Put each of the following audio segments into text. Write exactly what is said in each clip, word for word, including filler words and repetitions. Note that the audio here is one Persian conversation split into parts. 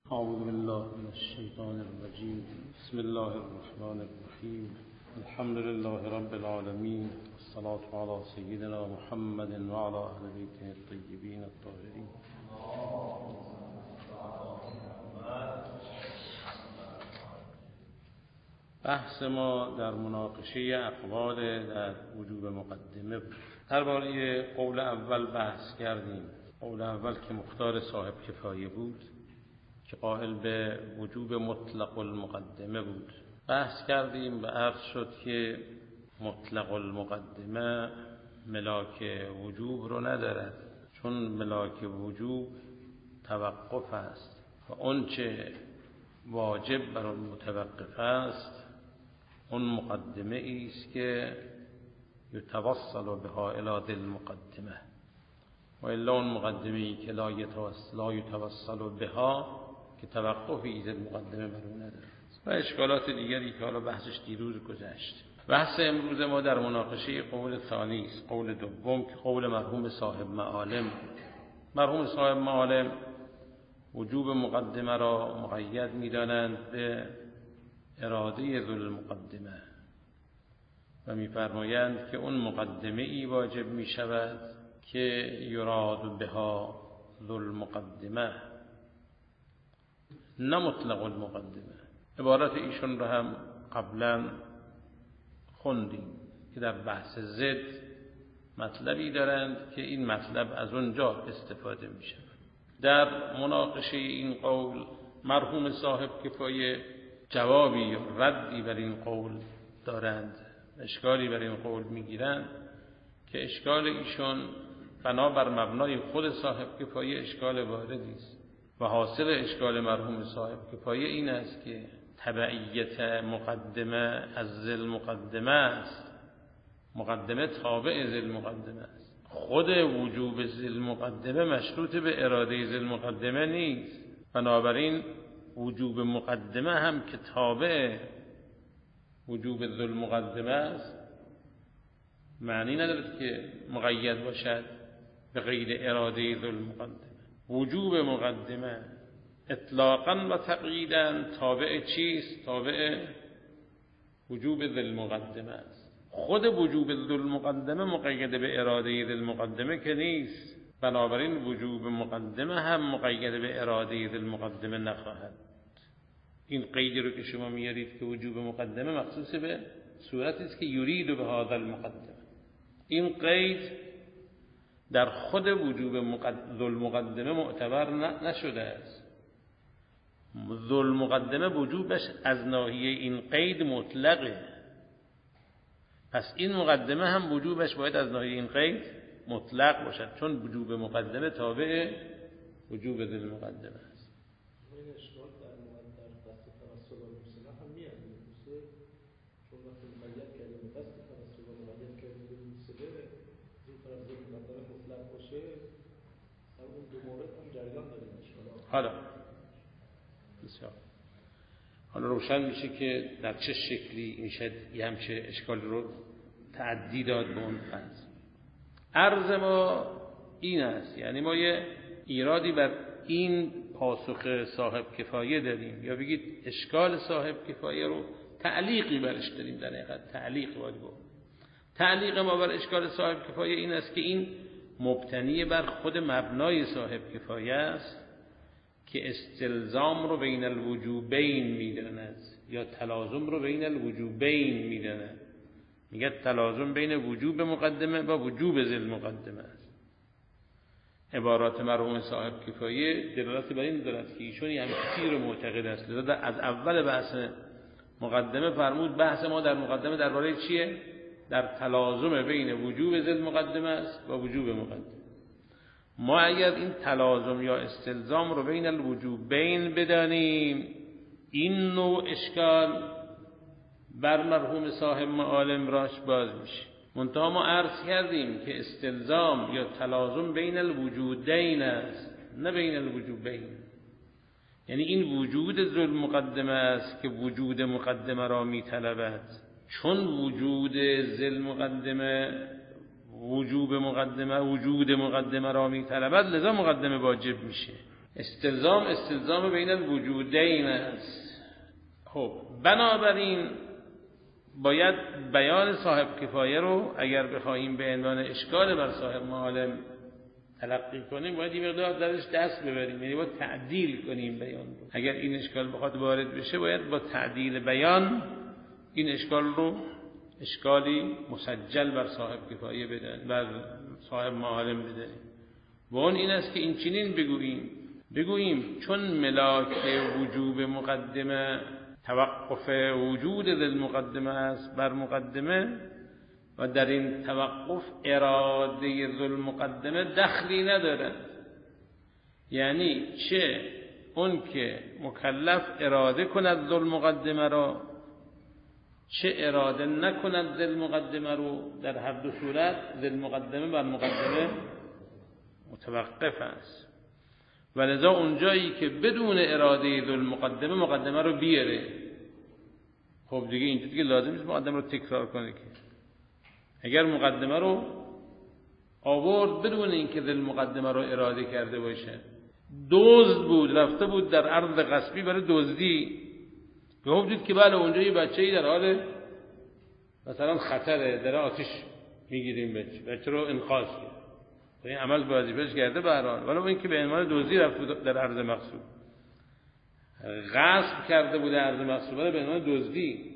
اعوذ بالله من الشیطان الرجیم. بسم الله الرحمن الرحیم. الحمد لله رب العالمین، الصلاة علی سیدنا محمد و علی اهل بیته الطیبین الطاهرین. بحث ما در مناقشه اقوال در وجوب مقدمه بود. درباره قول اول بحث کردیم. قول اول که مختار صاحب کفایه بود که قائل به وجوب مطلق المقدمه بود. بحث کردیم و عرض شد که مطلق المقدمه ملاک وجوب رو ندارد، چون ملاک وجوب توقف است و اون چه واجب بر اون متوقف است اون مقدمه است که یتوصل بها الی ذی المقدمه، و الا اون مقدمه ای که لا یتوصل بها که توقفی ذی المقدمه بر اون نداره. و اشکالات دیگری که حالا بحثش دیروز گذشت. بحث امروز ما در مناقشه قول ثانی است، قول دوم که قول مرحوم صاحب معالم. مرحوم صاحب معالم وجوب مقدمه را مقید می‌دانند به اراده ذو المقدمه و می‌فرمایند که اون مقدمه ای واجب می‌شود که یراد بها ذو المقدمه، نه مطلق المقدمه. عبارت ایشون را هم قبلا خوندیم که در بحث ضد مطلبی دارند که این مطلب از اونجا استفاده می شود. در مناقشه این قول مرحوم صاحب کفایه جوابی یا ردی بر این قول دارند، اشکالی بر این قول می گیرند که اشکال ایشون بنابر مبنای خود صاحب کفایه اشکال واردی است و حاصل اشکال مرحوم صاحب کفایه این است که تبعیت مقدمه از ذی المقدمه است. مقدمه تابع ذی المقدمه است. خود وجوب ذی المقدمه مشروط به اراده ذی المقدمه نیست. بنابراین وجوب مقدمه هم که تابع وجوب ذی المقدمه است معنی ندارد که مقید باشد به غیر اراده ذی المقدمه. وجوب مقدمه اطلاقاً و تقییداً تابع چیست؟ تابع وجوب ذی المقدمه است. خود وجوب ذی المقدمه مقید به اراده ذی المقدمه که نیست. بنابراین وجوب مقدمه هم مقید به اراده ذی المقدمه نخواهد. این قیدی رو که شما میارید که وجوب مقدمه مخصوص به صورتی است که یرید به هذا المقدمه، این قید در خود وجوب ذو المقدمه معتبر نشده است. ذو المقدمه وجوبش از ناحیه این قید مطلقه، پس این مقدمه هم وجوبش باید از ناحیه این قید مطلق باشد، چون وجوب مقدمه تابع وجوب ذو المقدمه است. این اشکال در مقدمه قصد توسل و مسلح هم میاد، چون وقتی مقید کردیم قصد توسل و مقید کردیم به مسلح این طرف ذو المقدمه مطلق باشه، اون دو مورد هم جریان داره اشکال. حالا بسیار حالا روشن میشه که در چه شکلی این شد یه همچه اشکال رو تعدی داد به اون فنز. عرض ما این است، یعنی ما یه ایرادی بر این پاسخ صاحب کفایه داریم، یا بگید اشکال صاحب کفایه رو تعلیقی برش داریم. در حقیقت تعلیق باید بود. تعلیق ما بر اشکال صاحب کفایه این است که این مبتنی بر خود مبنای صاحب کفایه است که استلزام رو بین الوجوبین میداند یا تلازم رو بین الوجوبین میداند. میگه تلازم بین وجوب مقدمه و وجوب ذی المقدمه است. عبارات مرحوم صاحب کفایه دلالت بر این دارد که ایشون یعنی کثیر معتقد است. لذا از اول بحث مقدمه فرمود بحث ما در مقدمه درباره چیه؟ در تلازم بین وجوب ذی المقدمه است و وجوب مقدمه. ما اگر این تلازم یا استلزام رو بین الوجوبین بدانیم، این نوع اشکال بر مرحوم صاحب معالم راش باز میشه. منتها ما عرض کردیم که استلزام یا تلازم بین الوجودین است، نه بین الوجوبین. یعنی این وجود ذو المقدمه است که وجود مقدمه را میطلبد. چون وجود ذو المقدمه وجوب مقدمه وجود مقدمه را میطلبد، لذا مقدمه واجب میشه. استلزام استلزام بین الوجودین است. خب بنابراین باید بیان صاحب کفایه رو اگر بخواهیم به عنوان اشکال بر صاحب معالم تلقی کنیم باید این مقدار درش دست ببریم، یعنی باید تعدیل کنیم بیان رو. اگر این اشکال بخواد وارد بشه باید با تعدیل بیان این اشکال رو اشکالی مسجل بر صاحب کفایه بدن، بر صاحب معالم بدن. و اون این است که این چنین بگوییم بگوییم چون ملاک وجوب مقدمه توقف وجود ذل مقدمه است بر مقدمه و در این توقف اراده ذل مقدمه دخلی ندارد، یعنی چه اون که مکلف اراده کند ذل مقدمه را چه اراده نکند ذل مقدمه رو، در هر دو صورت ذل مقدمه بر مقدمه متوقف است. ولذا اونجایی که بدون اراده ذل مقدمه مقدمه رو بیاره، خب دیگه اینجا دیگه لازم نیست مقدمه رو تکرار کنه که اگر مقدمه رو آورد بدون اینکه ذل مقدمه رو اراده کرده باشه، دزد بود رفته بود در عرض غصبی برای دزدی، به دید که بله اونجا یه بچه‌ای در حال مثلا خطره، در آتش میگیریم بچه بچه رو انقاذ کرد، این عمل وظیفه‌اش کرده به هر حال، ولی این که به عنوان دزدی رفته در عرض مقصود غصب کرده بوده عرض مقصود به عنوان دزدی،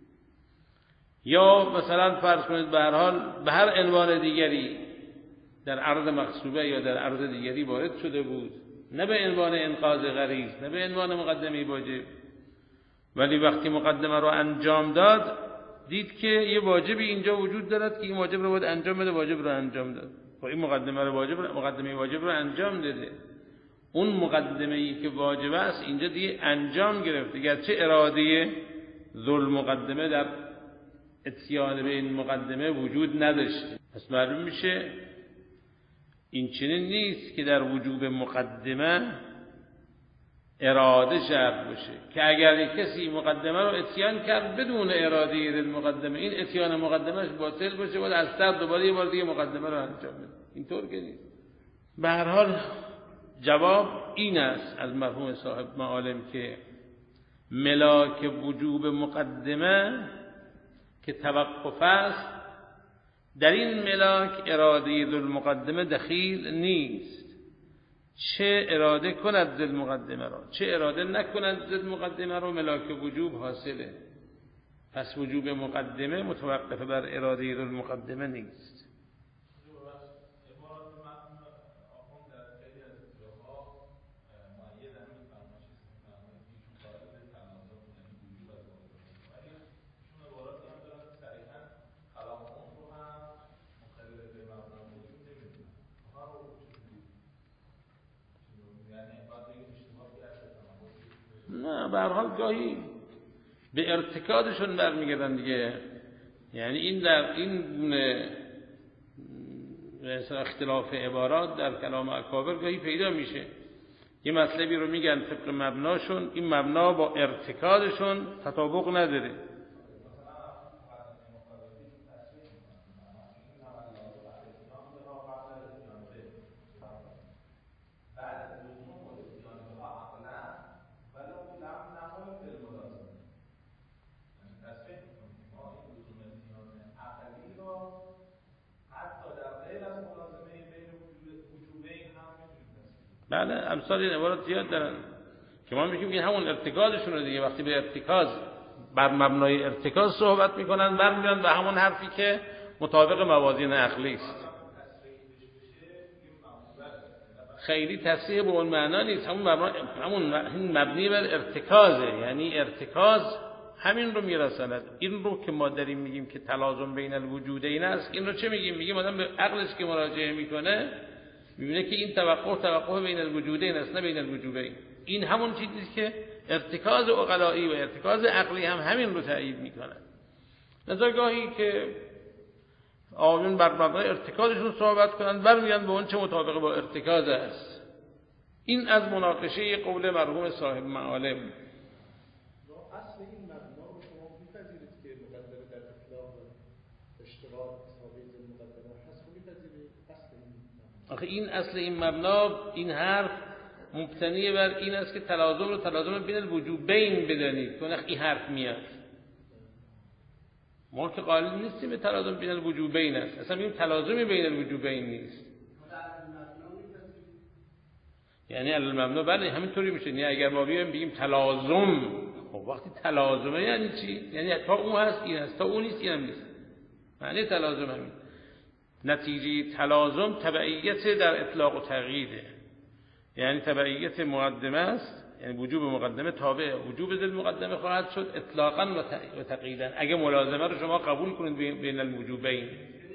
یا مثلا فرض کنید به هر حال به هر عنوان دیگری در عرض مقصوبه یا در عرض دیگری وارد شده بود، نه به عنوان انقاذ غریض نه به عنوان مقدمه واجب، ولی وقتی مقدمه رو انجام داد دید که یه واجبی اینجا وجود دارد که این واجب رو باید انجام بده، واجب رو انجام داد و این مقدمه رو واجب مقدمه واجب رو انجام داده، اون مقدمه‌ای که واجب است اینجا دیگه انجام گرفته، گرچه اراده ذل مقدمه در اتیان به این مقدمه وجود نداشته. پس معلوم میشه این چنین نیست که در وجوب مقدمه اراده شرط باشه که اگر کسی مقدمه رو اتیان کرد بدون اراده ذل مقدمه این اتیان مقدمهش باطل باشه و از سر دوباره یه بار دیگه مقدمه رو انجام بده، اینطور که نیست. به هر حال جواب این است از مرحوم صاحب معالم که ملاک وجوب مقدمه که توقف است، در این ملاک اراده ذل مقدمه دخیل نیست، چه اراده کند ذل مقدمه را چه اراده نکند ذل مقدمه را ملاک وجوب حاصله. پس وجوب مقدمه متوقف بر اراده ذل مقدمه نیست. نه به هر حال گاهی به ارتکادشون برمیگردن دیگه، یعنی این در این اختلاف عبارات در کلام اکابر گاهی پیدا میشه، یه مطلبی رو میگن طبق مبناشون، این مبنا با ارتکادشون تطابق نداره. بله امثال این عبارات زیاد دارن که ما میگیم این همون ارتکازشون رو دیگه، وقتی به ارتکاز بر مبنای ارتکاز صحبت میکنن برمیگردن به همون حرفی که مطابق موازین عقلی است. خیلی تصحیح به اون معنا نیست، همون مبنا همون مبنی بر ارتکازه، یعنی ارتکاز همین رو میرساند. این رو که ما داریم میگیم که تلازم بین الوجودین است، این رو چه میگیم؟ میگیم آدم به عقلش که مراجعه میکنه میبینه که این توقف توقف بین الوجودین است نه بین الوجوبین. این همون چیزی که ارتکاز عقلایی و ارتکاز عقلی هم همین رو تایید میکنه. لذا گاهی که آیون بر مبنای ارتکازشون صحبت کنن برمیگردن به اون چه مطابق با ارتکاز است. این از مناقشه قول مرحوم صاحب معالم. اصل این مبنا رو شما می‌پذیرید که مقدمه در اطلاق اشتراک ثابت مقدمه هست، می‌پذیرید اصل این مبنا؟ آخه این اصل این مبنا، این حرف مبتنی بر این است که تلازم رو تلازم بین الوجوبین بدانید. چون این حرف میاد ما که قائل نیستیم به تلازم بین الوجوبین است، اصلا این تلازمی بین الوجوبین نیست. یعنی المبنا بله همینطوری میشه. یعنی اگر ما بیایم بگیم تلازم، خب وقتی تلازمه یعنی چی؟ یعنی تا اون هست این هست، تا اون نیست این هم نیست. معنی تلازم همین. نتیجه تلازم تبعیت در اطلاق و تقییده. یعنی تبعیت مقدمه است، یعنی وجوب مقدمه تابع وجوب ذل مقدمه خواهد شد اطلاقا و تقییدا. اگه ملازمه رو شما قبول کنید بین الوجوبین،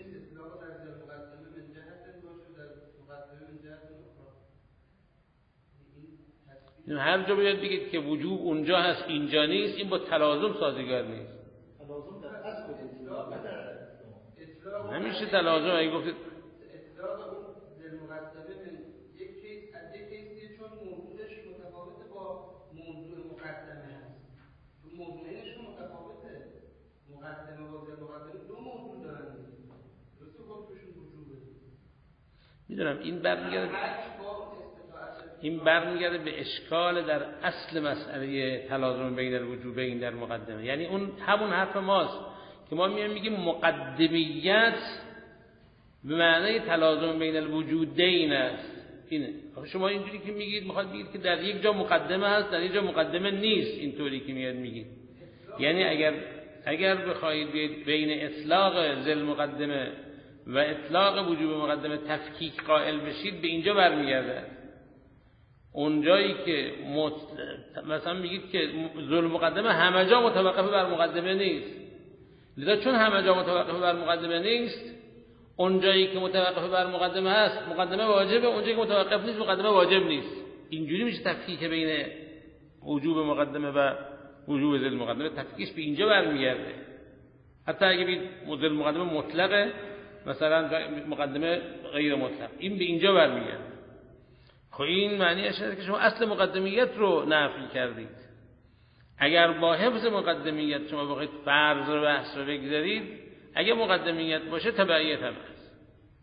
هر جا باید بگید که وجوب اونجا هست اینجا نیست، این با تلازم سازگار نیست. تلازم در اصل اطلاق نه در اطلاق. نمیشه تلازم اگه گفتید اطلاق اون ذل مقدمه من یک کیس از یک کیسی چون موضوعش متفاوته با موضوع مقدمه هست. تو موضوعش متفاوته. مقدمه با ذل مقدمه دو موضوع دارن. درسته خود توشون وجوبه. میدونم این برمیگرده این برمیگرده به اشکال در اصل مسئله تلازم بین الوجوبین در مقدمه. یعنی اون همون حرف ماست که ما میایم میگیم مقدمیت به معنای تلازم بین الوجودین است. اینه شما اینجوری که میگید میخواد بگید که در یک جا مقدمه هست در یک جا مقدمه نیست، اینطوری که میاد میگید. یعنی اگر اگر بخواید بین اطلاق ذل مقدمه و اطلاق وجوب مقدمه تفکیک قائل بشید، به اینجا برمیگرده. اونجایی که مت... مثلا میگید که ذل مقدمه همه جا متوقف بر مقدمه نیست، لذا چون همه جا متوقف بر مقدمه نیست، اونجایی که متوقف بر مقدمه هست مقدمه واجبه، اونجایی که متوقف نیست مقدمه واجب نیست. اینجوری میشه تفکیک بین وجوب مقدمه و وجوب ذل مقدمه، تفکیکش به اینجا برمیگرده. حتی اگه بگید ذل مقدمه مطلقه، مثلا مقدمه غیر مطلق، این به اینجا برمیگرده. خب این معنیش اینه که شما اصل مقدمیت رو نفی کردید. اگر با حفظ مقدمیت شما بخواید فرض رو بحث رو بگذارید، اگه مقدمیت باشه تبعیت هم هست.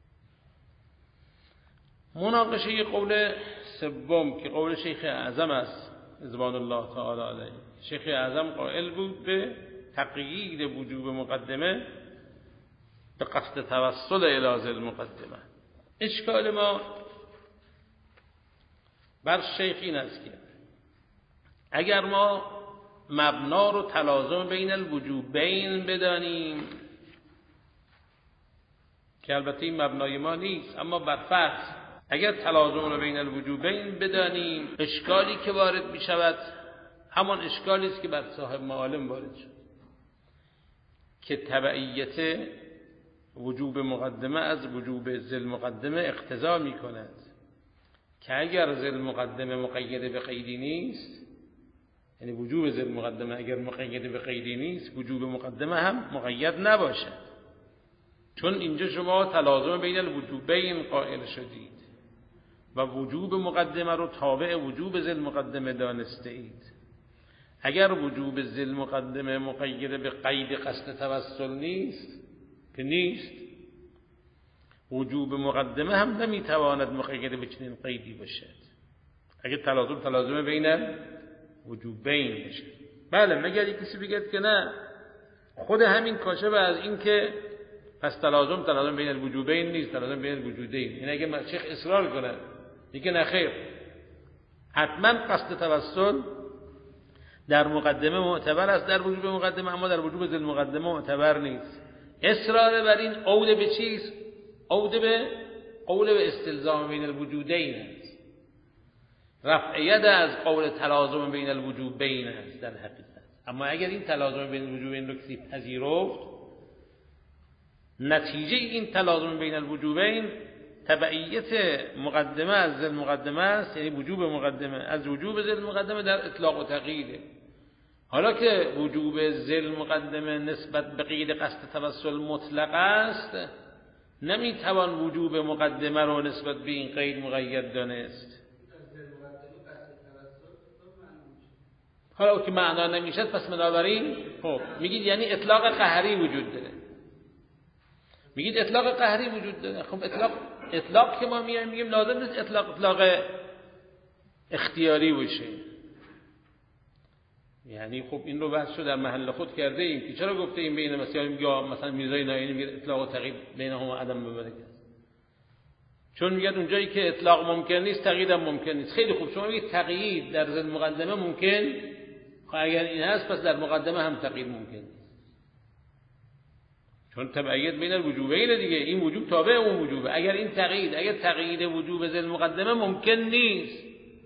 مناقشه قول سوم که قول شیخ اعظم است رضوان الله تعالی علیه. شیخ اعظم قائل بود به تقیید وجوب مقدمه به قصد توسل الی ذل مقدمه. اشکال ما بر شیخ این است که اگر ما مبنا رو تلازم بین الوجوبین بدانیم، که البته این مبنای ما نیست، اما بر فرض اگر تلازم رو بین الوجوبین بدانیم، اشکالی که وارد می شود همان اشکالی است که بر صاحب معالم وارد شد، که تبعیت وجوب مقدمه از وجوب ذل مقدمه اقتضا می کند که اگر ذل مقدمه مقید به قیدی نیست، یعنی وجوب ذل مقدمه اگر مقید به قیدی نیست، وجوب مقدمه هم مقید نباشد. چون اینجا شما تلازم بین الوجوبین قائل شدید و وجوب مقدمه رو تابع وجوب ذل مقدمه دانسته اید. اگر وجوب ذل مقدمه مقید به قید قصد توسل نیست که نیست، وجوب مقدمه هم نمیتواند مقید به چنین قیدی باشد. اگر تلازم تلازم بین وجوبین بشه، بله، مگر یک کسی بگه که نه خود همین کاشف از این که پس تلازم تلازم بین الوجوبین نیست، تلازم بین الوجودین. این اگه شیخ اصرار کنه میگه نه خیر، حتما قصد توسل در مقدمه معتبر است در وجوب مقدمه، اما در وجوب ذل مقدمه معتبر نیست. اصرار بر این عود به چیز؟ عود به قول به استلزام بین الوجودین است، رفع ید از قول تلازم بین الوجوبین است در حقیقت. اما اگر این تلازم بین الوجوبین رو کسی پذیرفت، نتیجه این تلازم بین الوجوبین تبعیت مقدمه از ذل مقدمه است، یعنی وجوب مقدمه از وجوب ذل مقدمه در اطلاق و تقییده. حالا که وجوب ذل مقدمه نسبت به قید قصد توسل مطلق است، نمیتوان وجوب مقدمه رو نسبت به این قید مقید دانست. حالا که معنا نمیشد، پس بنابراین خب میگید یعنی اطلاق قهری وجود داره. میگید اطلاق قهری وجود داره. خب اطلاق اطلاق که ما میایم میگیم لازم نیست اطلاق اطلاق اختیاری باشه. یعنی خب این رو بحث شو در محل خود کرده ایم که چرا گفته این بین مثلا مثلا میرزای نایینی میگه اطلاق و تقیید بینهما عدم مبارک است، چون میگه اونجایی که اطلاق ممکن نیست تقیید هم ممکن نیست. خیلی خوب، شما میگید تقیید در ذیل مقدمه ممکن، خب اگر این هست پس در مقدمه هم تقیید ممکن نیست، چون تبعیت بین الوجوبین دیگه، این وجوب تابع اون وجوبه. اگر این تقیید اگر تقیید وجوب ذیل مقدمه ممکن نیست،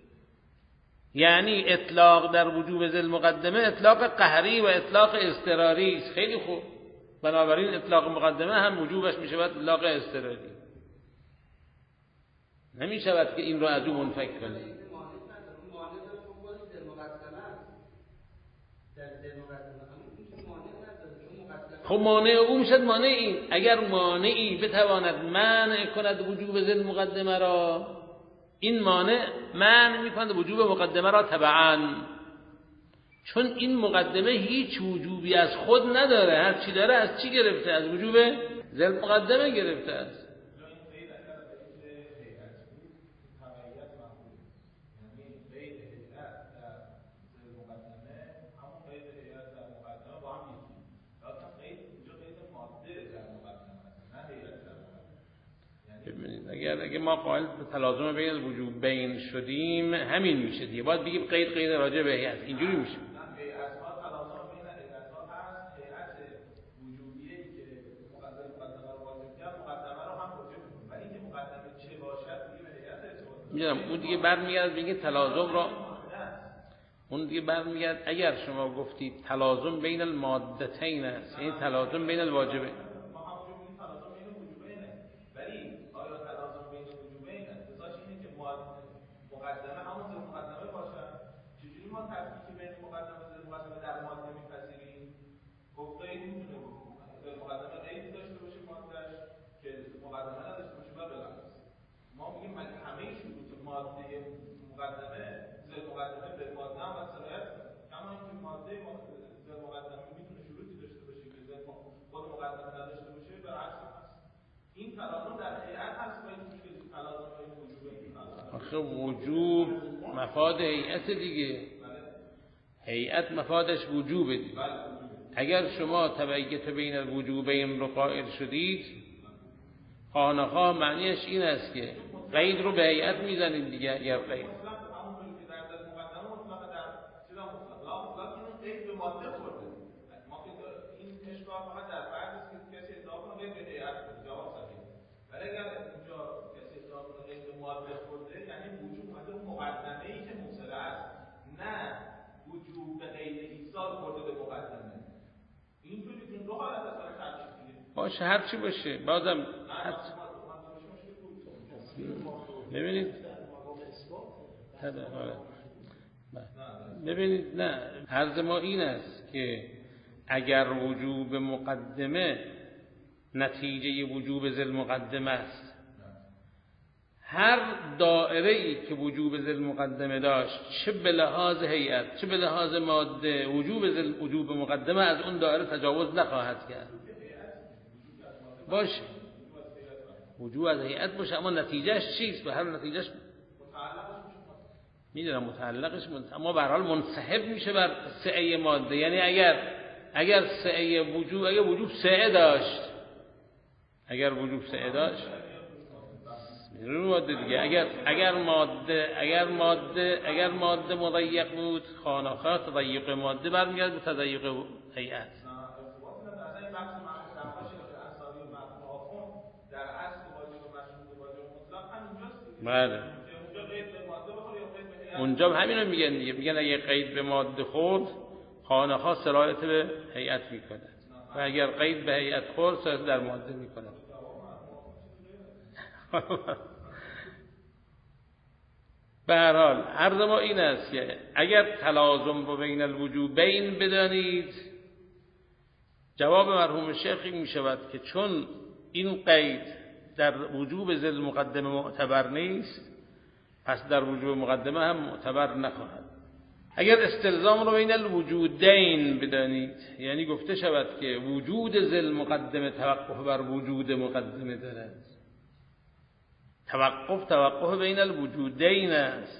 یعنی اطلاق در وجوب ذیل مقدمه اطلاق قهری و اطلاق اضطراری است. خیلی خوب، بنابراین اطلاق مقدمه هم وجوبش می شود اطلاق اضطراری، نمی شود که این رو از اون منفک کنید. خب مانع او میشد مانع این. اگر مانعی بتواند منع کند وجوب ذیل مقدمه را، این مانع منع میکند وجوب مقدمه را تبعا، چون این مقدمه هیچ وجوبی از خود نداره، هر چی داره از چی گرفته؟ از وجوب ذیل مقدمه گرفته است. اگر اگه ما قائل به تلازم بین الوجوب بین شدیم همین میشه دیگه، باید بگیم قید قید راجع به هیئت، اینجوری میشه. میدونم اون دیگه برمیگرد بگید تلازم را، اون دیگه برمیگرد اگر شما گفتید تلازم بین المادتین است، یعنی تلازم بین الواجبین. آخه وجوب مفاد هیئت دیگه، هیئت مفادش وجوبه دیگه. اگر شما تبعیت بین الوجوبین رو قائل شدید، خانه‌ها معنیش این است که قید رو به هیئت میزنید دیگه. اگر قید باشه هر چی باشه بازم ببینید ببینید نه عرض ما این است که اگر وجوب مقدمه نتیجه وجوب ذیل مقدمه است، هر دائره‌ای که وجوب ذیل مقدمه داشت چه به لحاظ هیئت چه به لحاظ ماده، وجوب ذیل وجوب مقدمه از اون دائره تجاوز نخواهد کرد. باشه وجوب از هیئت باشه، اما نتیجهش چیست؟ به هر نتیجهش میدونم متعلقش منت... اما به هر حال منسحب میشه بر سعه ماده. یعنی اگر اگر سعه وجوب اگر وجوب سعه داشت اگر وجوب سعه داشت میرون ماده دیگه. اگر اگر ماده اگر ماده اگر ماده مضیق بود، خانه‌ها تضیق ماده برمیگرد به تضیق هیئت. بله اونجا همین رو میگن دیگه، میگن اگه قید به ماده خورد خانه‌ها سرایت به هیئت میکنه و اگر قید به هیئت خورد سرایت در ماده میکنه. به هر حال عرض ما این است که اگر تلازم با بین الوجوبین بدانید، جواب مرحوم شیخ این میشود که چون این قید در وجوب ذیل مقدمه معتبر نیست، پس در وجوب مقدمه هم معتبر نخواهد. اگر استلزام رو بین الوجودین بدانید، یعنی گفته شود که وجود ذیل مقدمه توقف بر وجود مقدمه دارد، توقف توقف بین الوجودین است،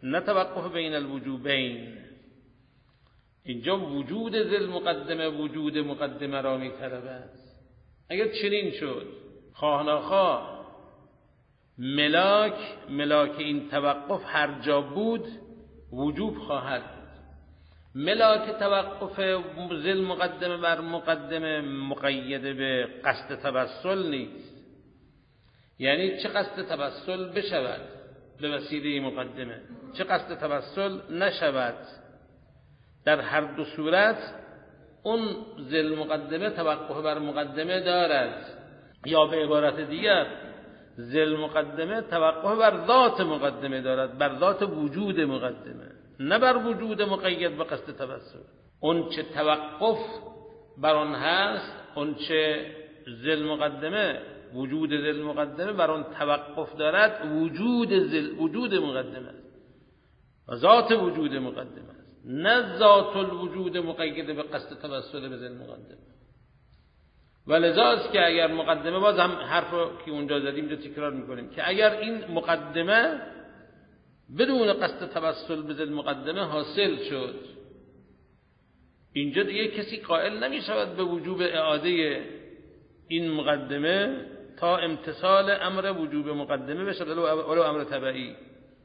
نه توقف بین الوجوبین. اینجا وجود ذل مقدمه وجود مقدمه را می‌طلبد. اگر چنین شد خواه ناخواه ملاک ملاک این توقف هر جا بود وجوب خواهد بود. ملاک توقف ذل مقدمه بر مقدمه مقید به قصد توسل نیست، یعنی چه قصد توسل بشود به وسیله مقدمه، چه قصد توسل نشود. در هر دو صورت اون ذل مقدمه توقف بر مقدمه دارد، یا به عبارت دیگر ذل مقدمه توقف بر ذات مقدمه دارد، بر ذات وجود مقدمه، نه بر وجود مقید به قصد توسل. اون چه توقف بر آن هست، اون چه ذل مقدمه وجود ذل مقدمه بر آن توقف دارد، وجود ذل وجود مقدمه است و ذات وجود مقدمه است، نه ذات الوجود مقید به قصد توسل به ذل مقدمه. ولذا است که اگر مقدمه، باز هم حرفو که اونجا زدیم رو تکرار میکنیم، که اگر این مقدمه بدون قصد توسل به ذل مقدمه حاصل شد، اینجا دیگه کسی قائل نمیشود به وجوب اعاده این مقدمه تا امتثال امر وجوب مقدمه بشه، ولو امر تبعی.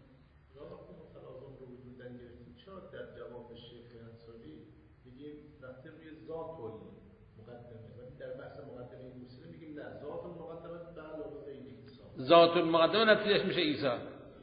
ذات المقدمه نتیجهش میشه ایصال.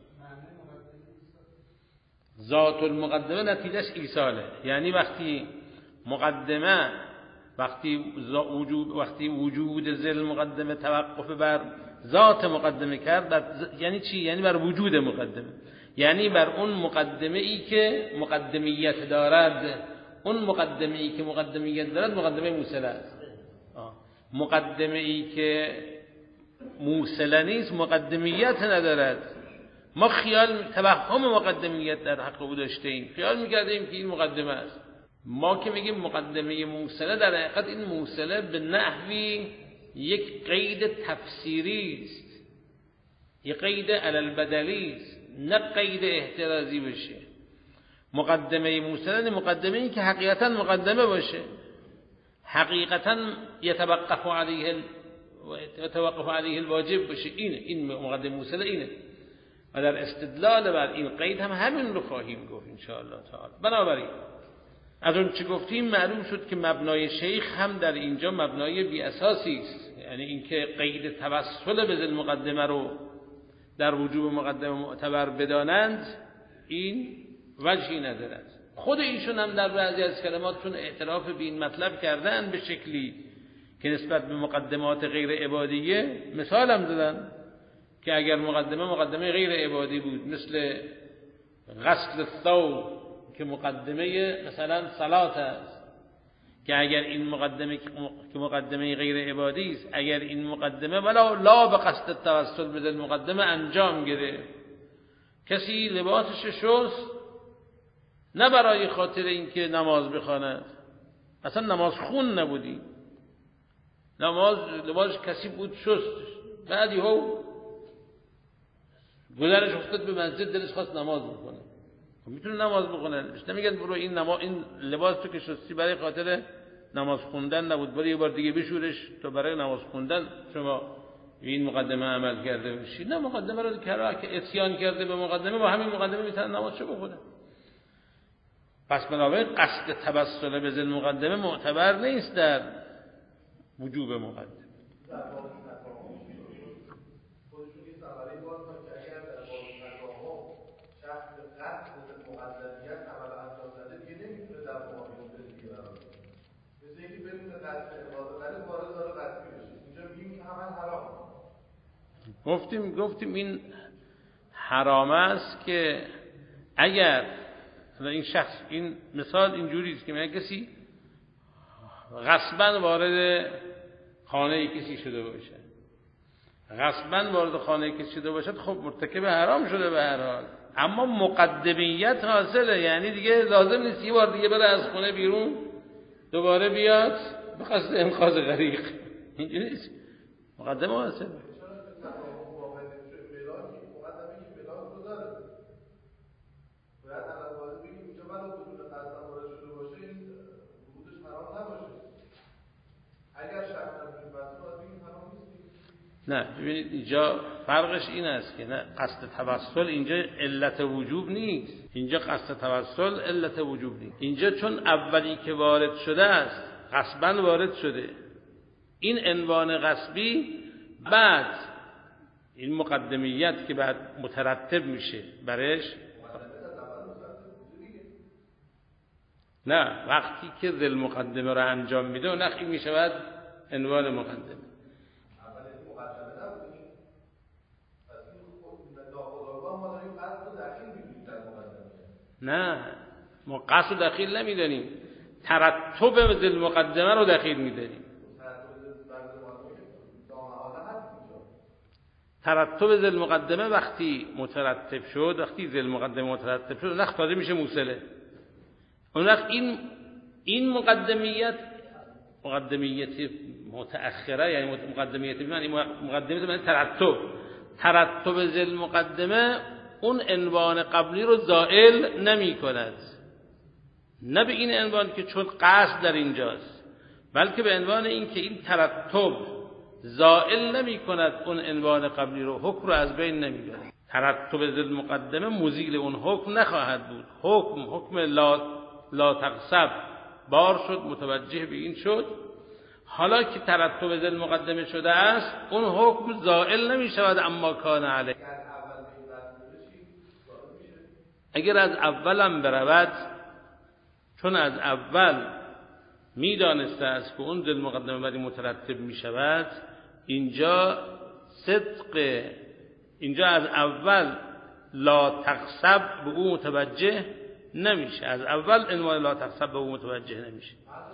ذات المقدمه نتیجهش ایصاله، یعنی وقتی مقدمه وقتی وجود وقتی وجود ذل مقدمه توقف بر ذات مقدمه کرد، یعنی چی؟ یعنی بر وجود مقدمه، یعنی بر اون مقدمه ای که مقدمیت دارد. اون مقدمه ای که مقدمیت دارد مقدمه موصله است. مقدمه ای که موصله نیست مقدمیت ندارد. ما خیال توهم مقدمیت در حق او داشته ایم، خیال میکردیم که این مقدمه است. ما که میگیم مقدمه موصله، در حقیقت این موصله به نحوی یک قید تفسیری است، یک قید علل بدلی است، نه قید احترازی بشه. مقدمه موصله مقدمه ای که حقیقتا مقدمه باشه، حقیقتا یتوقف علیه یتوقف علیه الواجب باشه. اینه این مقدمه موصله اینه، و در استدلال بر این قید هم همین رو خواهیم گفت ان شاء الله تعالی. بنابراین از اون چه گفتیم معلوم شد که مبنای شیخ هم در اینجا مبنای بی اساسی است، یعنی اینکه قید توسل به ذل مقدمه رو در وجوب مقدمه معتبر بدانند این وجهی ندارد. خود ایشون هم در بعضی از کلماتشون اعتراف به این مطلب کردن به شکلی که نسبت به مقدمات غیر عبادیه مثال هم زدن که اگر مقدمه مقدمه غیر عبادی بود، مثل غسل الثوب که مقدمه مثلا صلات است، که اگر این مقدمه که مقدمه غیر عبادی است، اگر این مقدمه ولا لا به قصد توسل به ذل مقدمه انجام گرفت، کسی لباسش شست نه برای خاطر اینکه نماز بخواند، اصلا نماز خون نبودی، نماز لباسش کسی بود شستش، بعدی ها گذرش افتاد به مسجد، دلش خواست نماز بخونه، میتونه نماز بخونه. نمیگن برو این نماز این لباس تو که شستی برای خاطر نماز خوندن نبود، برای یه بار دیگه بشورش تو برای نماز خوندن شما این مقدمه عمل کرده باشی. نه، مقدمه رو کرده که اتیان کرده به مقدمه، با همین مقدمه میتونه نمازشو بخونه. پس بنابراین قصد توسل به ذل مقدمه معتبر نیست در وجوب مقدمه. گفتیم گفتیم این حرام است که اگر این شخص، این مثال اینجوری است که میگه کسی غصباً وارد خانه کسی شده باشه، غصباً وارد خانه کسی شده باشد، خب مرتکب حرام شده به هر حال، اما مقدمیت حاصله، یعنی دیگه لازم نیست یه بار دیگه بره از خونه بیرون دوباره بیاد به قصد انقاذ غریق، اینجوری نیست، مقدمه حاصله. نه ببینید اینجا فرقش این است که نه قصد توسل اینجا علت وجوب نیست. اینجا قصد توسل علت وجوب نیست. اینجا چون اولی که وارد شده است غصباً وارد شده، این عنوان غصبی بعد این مقدمیت که بعد مترتب میشه برش، نه وقتی که ذل مقدمه رو انجام میده اون وقت این میشود عنوان مقدمه. نه ما قصد رو دخیل نمیدانیم، ترتب ذل مقدمه رو دخیل میدانیم. ترتب ذل مقدمه وقتی مترتب شد، وقتی ذل مقدمه مترتب شد اون وقت تازه میشه موصله. اون وقت این این مقدمیت مقدمیت متأخره، یعنی مقدمیت بمعنی مقدمیت بمعنی ترتب ترتب ذل مقدمه اون عنوان قبلی رو زائل نمی کند، نه به این عنوان که چون قصد در اینجاست، بلکه به عنوان این که این ترتب زائل نمی کند اون عنوان قبلی رو، حکم رو از بین نمی بره. ترتب ذل مقدمه مزیل اون حکم نخواهد بود. حکم حکم لا لا تغصب بار شد، متوجه به این شد. حالا که ترتب ذل مقدمه شده است اون حکم زائل نمی شود اما کان علیه. اگر از اولم برود، چون از اول میدانسته است که اون ذل مقدمه بعدی مترتب می شود، اینجا صدق اینجا از اول لا تغصب به او متوجه نمیشه. از اول عنوان لا تغصب به او متوجه نمیشه.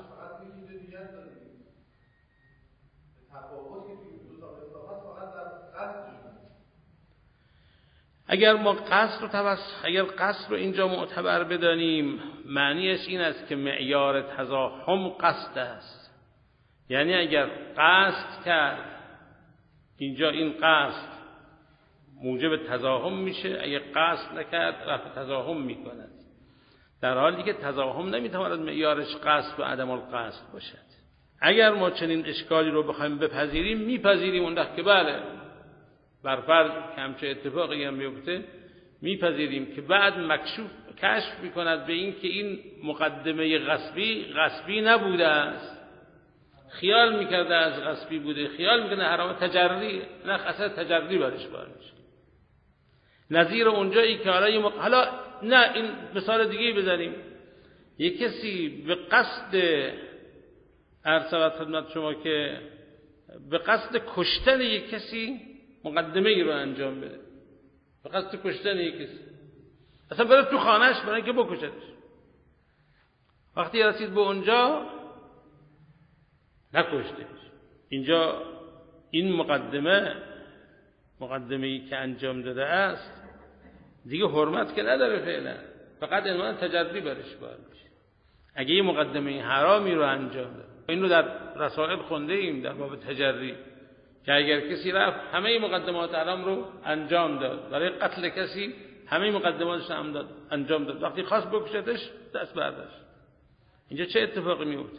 اگر ما قصد رو توس... اگر قصد رو اینجا معتبر بدانیم، معنیش این است که معیار تزاحم قصد است. یعنی اگر قصد کرد اینجا این قصد موجب تزاحم میشه، اگر قصد نکرد رفع تزاحم میکند، در حالی که تزاحم نمیتواند معیارش قصد و عدم القصد باشد. اگر ما چنین اشکالی رو بخوایم بپذیریم، میپذیریم اون وقت که بله بر فرض که همچه اتفاقی هم بیفته میپذیریم که بعد مکشوف کشف میکند به این که این مقدمه غصبی غصبی نبوده است، خیال میکرده از غصبی بوده، خیال میکنه حرام تجری، نه اصلا تجری برش بار میشه. نظیر اونجایی که حالا مق... حالا نه این مثال دیگه بزنیم، یک کسی به قصد عرض شود خدمت شما که به قصد کشتن یک کسی مقدمه ای رو انجام بده، به قصد کشتن یک کسی اصلا بره تو خانهش برای اینکه بکشتش. وقتی رسید به اونجا نکشتش. اینجا این مقدمه مقدمه ای که انجام داده است دیگه حرمت که نداره فعلا، فقط عنوان تجری برش بار میشه. اگه یه مقدمه حرامی رو انجام داد، این رو در رسائل خونده ایم در باب تجری، که اگر کسی رفت همه مقدمات حرام رو انجام داد، برای قتل کسی همه مقدماتش رو انجام داد، وقتی خواست بکشتش دست برداشت، اینجا چه اتفاقی میفته؟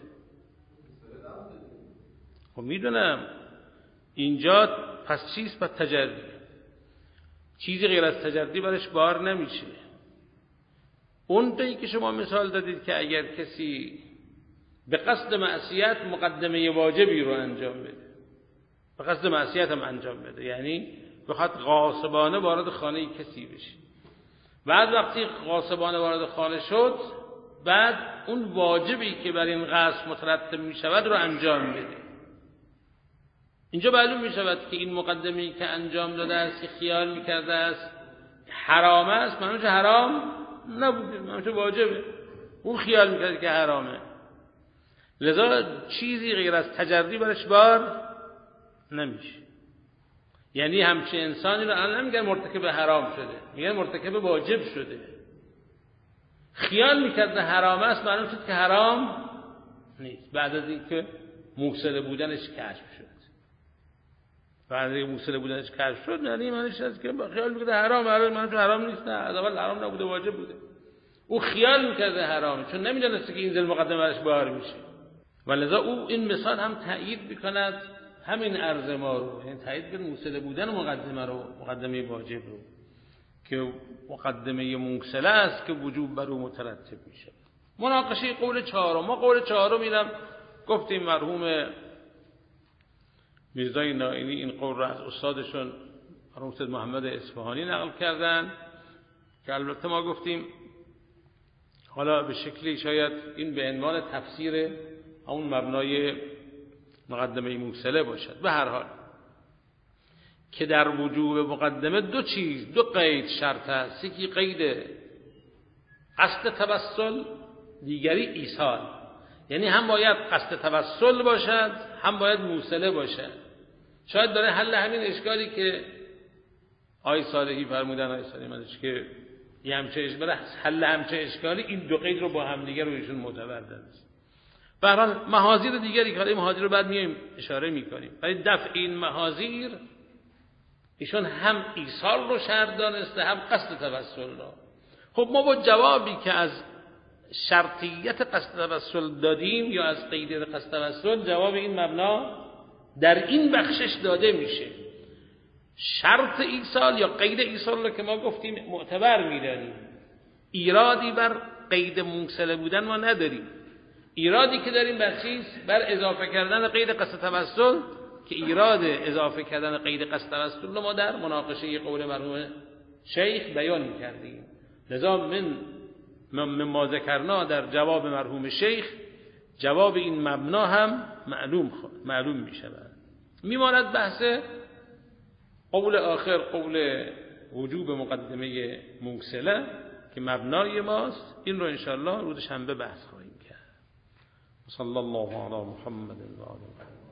خب میدونم اینجا پس چیست؟ پس تجری، چیزی غیر از تجری برش بار نمیشه. اون تایی که شما مثال دادید که اگر کسی به قصد معصیت مقدمه واجبی رو انجام بده، به قصد معصیت هم انجام بده، یعنی بخواد غاصبانه وارد خانه کسی بشه، بعد وقتی غاصبانه وارد خانه شد بعد اون واجبی که بر این قصد مترتب می شود رو انجام بده. اینجا معلوم می شود که این مقدمه‌ای که انجام داده است که خیال می کرده است حرام است، منوچه حرام نبوده، منوچه واجبه، اون خیال می کرده که حرامه، لذا چیزی غیر از تجری برش بار نمیشه. یعنی همچه انسانی رو الان نمیگن مرتکب حرام شده، میگن مرتکب واجب شده، خیال میکرده حرام است، معلوم شد که حرام نیست بعد از اینکه موصله بودنش کشف شد. بعد از اینکه موصله بودنش کشف شد یعنی معنیش است که خیال میکرده حرام، معلوم شد حرام نیست، نه از اول حرام نبوده، واجب بوده، او خیال میکرده حرامه چون نمیدونسته که این ذل مقدمه برش بار میشه. ولذا او این مثال هم تأیید میکند همین عرض ما رو، یعنی تایید به موصله بودن مقدمه رو، مقدمه واجب رو که مقدمه موصله است که وجوب بر او مترتب میشه. مناقشه قول چهارم، ما قول چهارم میرم گفتیم مرحوم میرزای نائینی این قول رو از استادشون مرحوم سید محمد اصفهانی نقل کردن که البته ما گفتیم حالا به شکلی شاید این به عنوان تفسیر اون مبنای مقدمه موصله باشد. به هر حال که در وجوب مقدمه دو چیز، دو قید شرط است. یکی قید قصد توسل، دیگری ایصال. یعنی هم باید قصد توسل باشد، هم باید موصله باشد. شاید داره حل همین اشکالی که آی صالحی فرمودن، آی صالحی مدش که یه همچه اشکالی، حل همچه اشکالی این دو قید رو با هم دیگر رویشون معتبر است. به هر حال محاذیر دیگری که این محاذیر رو بعد میایم اشاره میکنیم. برای دفع این محاذیر ایشون هم ایصال رو شرط دانسته، هم قصد توسل رو. خب ما با جوابی که از شرطیت قصد توسل دادیم یا از قید قصد توسل، جواب این مبنا در این بخشش داده میشه. شرط ایصال یا قید ایصال رو که ما گفتیم معتبر میدانیم، ایرادی بر قید موصله بودن ما نداریم. ایرادی که داریم بر چیز؟ بر اضافه کردن قید قصد توسل، که ایراد اضافه کردن قید قصد توسل رو ما در مناقشه قول مرحوم شیخ بیان کردیم. لذا من من ما ذکرنا در جواب مرحوم شیخ، جواب این مبنا هم معلوم معلوم می شود. میماند بحث قول آخر، قول وجوب مقدمه موصله که مبنای ماست. این رو انشاءالله روز شنبه بحث خواهیم کرد. صلی الله علی محمد و آله.